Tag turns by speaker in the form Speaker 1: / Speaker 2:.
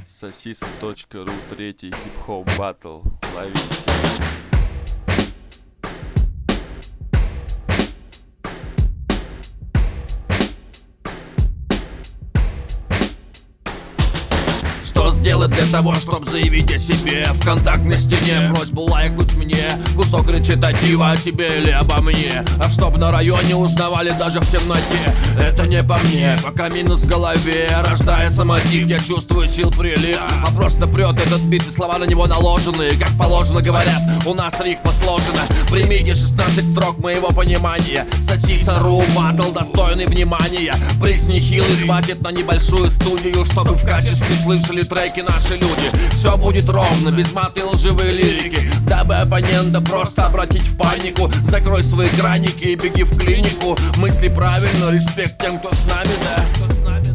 Speaker 1: Сосиса.ру, третий хип-хоп баттл. Ловите.
Speaker 2: Что сделать для того, чтобы заявить о себе? ВКонтакт на стене, просьбу лайкнуть мне. Кусок речитатива о тебе или обо мне. А чтоб на районе узнавали даже в темноте. Это не по мне, пока минус в голове. Рождается мотив, я чувствую сил прилив. А просто прет этот бит и слова на него наложены. Как положено говорят, у нас рифма сложена. Примите 16 строк моего понимания. Сосиса.ру, баттл достойный внимания. Приз нехилый хватит на небольшую студию, чтобы в качестве слышали треки наши люди. Все будет ровно, без маты и лживой лирики, дабы оппонента просто обратить в панику. Закрой свои граники и беги в клинику. Мысли правильно, респект тем, кто с нами, да.